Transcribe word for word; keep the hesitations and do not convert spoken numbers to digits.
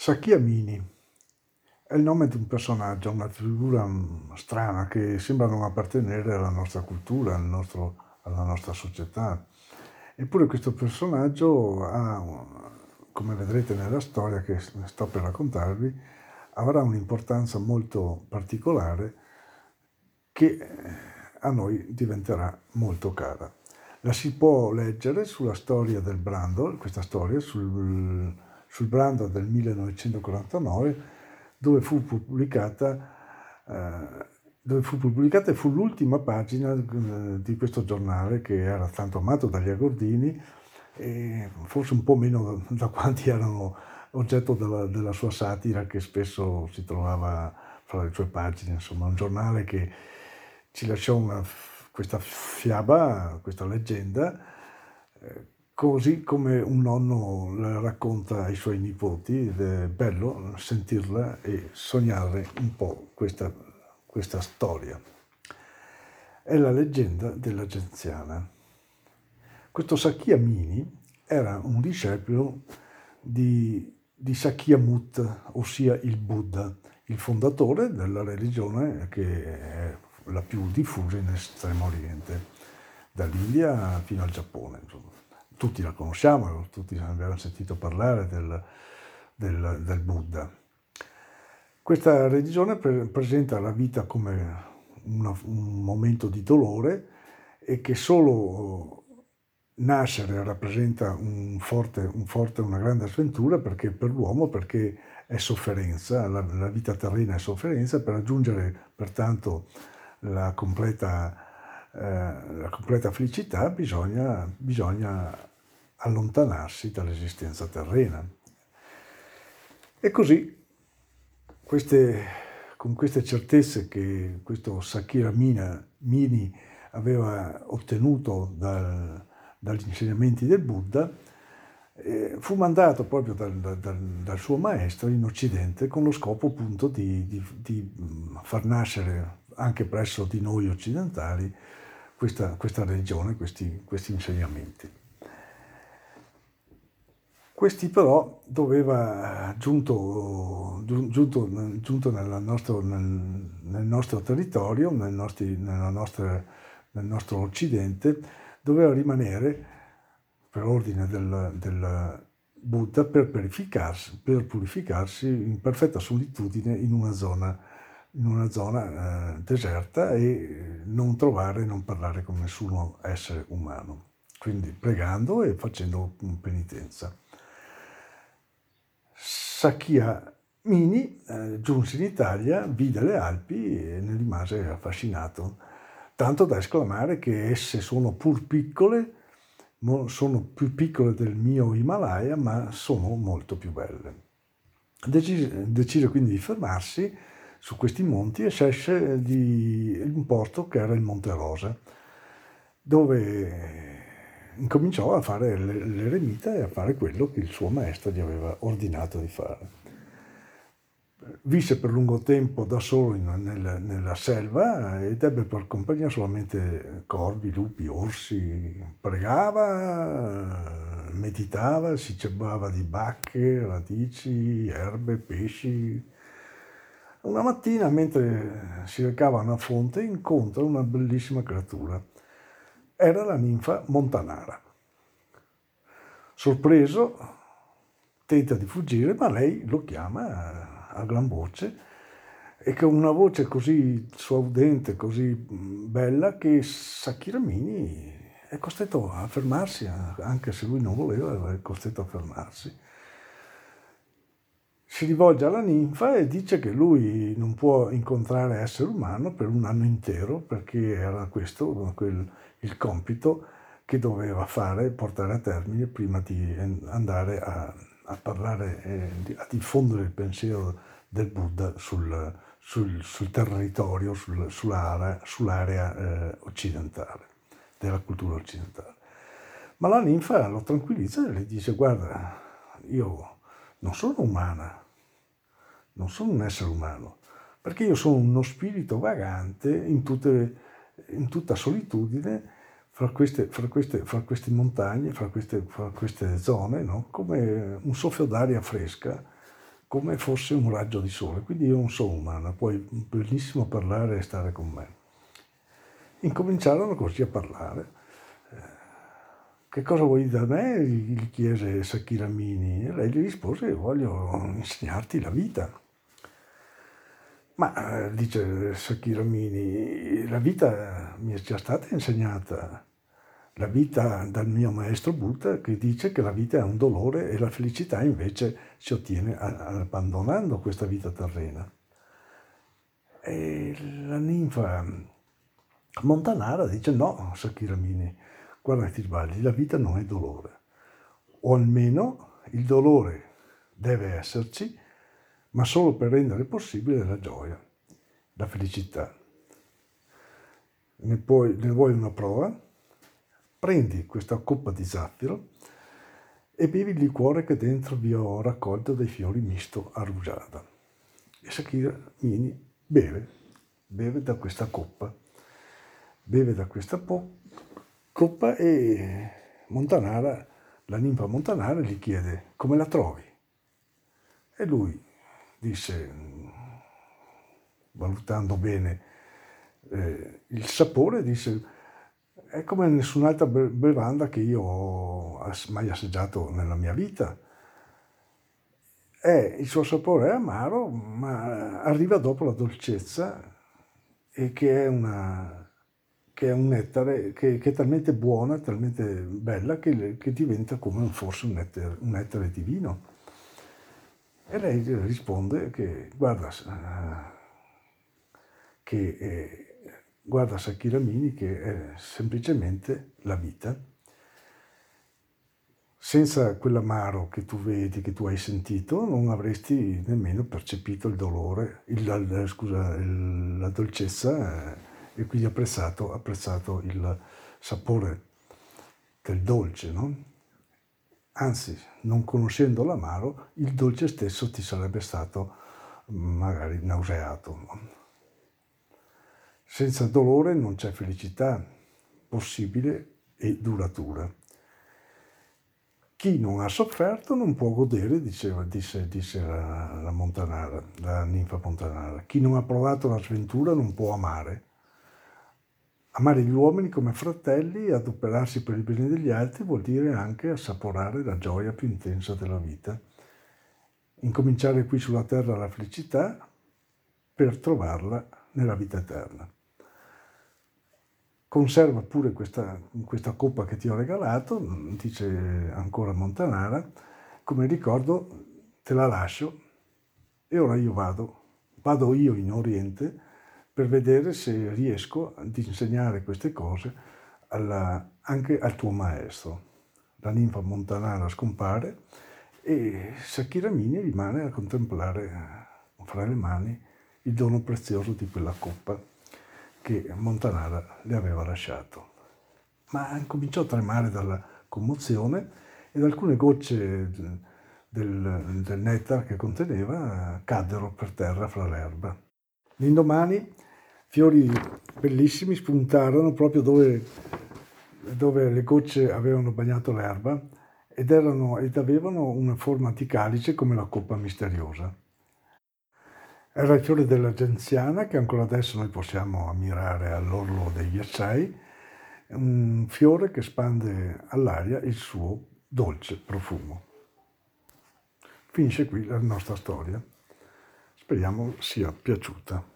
Sakyamuni è il nome di un personaggio, una figura mm, strana che sembra non appartenere alla nostra cultura, al nostro- alla nostra società. Eppure questo personaggio ha, come vedrete nella storia che sto per raccontarvi, avrà un'importanza molto particolare che eh, a noi diventerà molto cara. La si può leggere sulla storia del Brandon, questa storia, sul, sul Brandon del millenovecentoquarantanove, dove fu pubblicata, eh, dove fu pubblicata e fu l'ultima pagina eh, di questo giornale che era tanto amato dagli agordini e forse un po' meno da, da quanti erano oggetto della, della sua satira che spesso si trovava fra le sue pagine, insomma un giornale che ci lasciò una, questa fiaba, questa leggenda, eh, così come un nonno la racconta ai suoi nipoti ed è bello sentirla e sognare un po' questa, questa storia. È la leggenda della Genziana. Questo Sakyamuni era un discepolo di, di Sakyamut, ossia il Buddha, il fondatore della religione che è la più diffusa in Estremo Oriente, dall'India fino al Giappone. Insomma. Tutti la conosciamo, tutti abbiamo sentito parlare del, del, del Buddha. Questa religione pre- presenta la vita come una- un momento di dolore e che solo nascere rappresenta un forte, un forte, una grande sventura perché per l'uomo, perché è sofferenza, la, la vita terrena è sofferenza, per raggiungere pertanto la completa, eh, la completa felicità bisogna, bisogna allontanarsi dall'esistenza terrena. E così, queste, con queste certezze che questo Sakyamuni aveva ottenuto dal, dagli insegnamenti del Buddha, eh, fu mandato proprio dal, dal, dal suo maestro in Occidente con lo scopo appunto di, di, di far nascere anche presso di noi occidentali questa, questa religione, questi, questi insegnamenti. Questi però doveva, giunto, giunto, giunto nel, nostro, nel, nel nostro territorio, nel, nostri, nella nostra, nel nostro Occidente, doveva rimanere per ordine del, del Buddha per purificarsi, per purificarsi in perfetta solitudine in una zona, in una zona eh, deserta e non trovare, non parlare con nessuno essere umano. Quindi pregando e facendo penitenza. Sakyamuni eh, giunse in Italia, vide le Alpi e ne rimase affascinato, tanto da esclamare che esse sono pur piccole, sono più piccole del mio Himalaya, ma sono molto più belle. Decise, decise quindi di fermarsi su questi monti e scelse di un posto che era il Monte Rosa, dove incominciò a fare l'eremita e a fare quello che il suo maestro gli aveva ordinato di fare. Visse per lungo tempo da solo in, nel, nella selva ed ebbe per compagnia solamente corvi, lupi, orsi. Pregava, meditava, si cibava di bacche, radici, erbe, pesci. Una mattina, mentre si recava a una fonte, incontra una bellissima creatura. Era la ninfa Montanara. Sorpreso, tenta di fuggire, ma lei lo chiama a gran voce e con una voce così suaudente, così bella, che Sakyamuni è costretto a fermarsi, anche se lui non voleva, è costretto a fermarsi. Si rivolge alla ninfa e dice che lui non può incontrare essere umano per un anno intero, perché era questo quel, il compito che doveva fare, portare a termine prima di andare a, a parlare, eh, a diffondere il pensiero del Buddha sul, sul, sul territorio, sul, sull'area, sull'area eh, occidentale, della cultura occidentale. Ma la ninfa lo tranquillizza e le dice: guarda, io non sono umana, non sono un essere umano, perché io sono uno spirito vagante in, tutte, in tutta solitudine fra queste, fra queste, fra queste montagne, fra queste, fra queste zone, no? Come un soffio d'aria fresca, come fosse un raggio di sole. Quindi io non sono umana, puoi benissimo parlare e stare con me. Incominciarono così a parlare. Che cosa vuoi da me? Gli chiese Sakiramini e lei gli rispose: voglio insegnarti la vita. Ma dice Sakiramini, la vita mi è già stata insegnata, la vita dal mio maestro Buddha, che dice che la vita è un dolore e la felicità invece si ottiene abbandonando questa vita terrena. E la ninfa Montanara dice: no, Sakiramini, guarda che ti sbagli, la vita non è dolore, o almeno il dolore deve esserci, ma solo per rendere possibile la gioia, la felicità. Ne, puoi, ne vuoi una prova? Prendi questa coppa di zaffiro e bevi il liquore che dentro vi ho raccolto dai fiori misto a rugiada. E Sakiramini beve, beve da questa coppa, beve da questa po- coppa e Montanara, la ninfa Montanara gli chiede: come la trovi? E lui disse, valutando bene eh, il sapore, disse: è come nessun'altra bevanda che io ho mai assaggiato nella mia vita. È, il suo sapore è amaro, ma arriva dopo la dolcezza, e che è, una, che è un nettare che, che è talmente buona, talmente bella, che, che diventa come forse un nettare, un nettare divino. E lei risponde che guarda, che eh, guarda Sakiramini, che è semplicemente la vita. Senza quell'amaro che tu vedi, che tu hai sentito, non avresti nemmeno percepito il dolore, il, il, scusa, il, la dolcezza, eh, e quindi apprezzato, apprezzato il sapore del dolce, no? Anzi, non conoscendo l'amaro, il dolce stesso ti sarebbe stato magari nauseato. No? Senza dolore non c'è felicità possibile e duratura. Chi non ha sofferto non può godere, diceva, disse, disse la, la Montanara, la ninfa Montanara. Chi non ha provato la sventura non può amare. Amare gli uomini come fratelli e adoperarsi per il bene degli altri vuol dire anche assaporare la gioia più intensa della vita. Incominciare qui sulla terra la felicità per trovarla nella vita eterna. Conserva pure questa, questa coppa che ti ho regalato, dice ancora Montanara, come ricordo te la lascio e ora io vado, vado io in Oriente per vedere se riesco ad insegnare queste cose alla, anche al tuo maestro. La ninfa Montanara scompare e Sakiramini rimane a contemplare fra le mani il dono prezioso di quella coppa che Montanara le aveva lasciato. Ma cominciò a tremare dalla commozione ed alcune gocce del, del nettare che conteneva caddero per terra fra l'erba. L'indomani fiori bellissimi spuntarono proprio dove, dove le gocce avevano bagnato l'erba ed, erano, ed avevano una forma di calice come la coppa misteriosa. Era il fiore della genziana, che ancora adesso noi possiamo ammirare all'orlo dei ghiacciai, un fiore che spande all'aria il suo dolce profumo. Finisce qui la nostra storia. Speriamo sia piaciuta.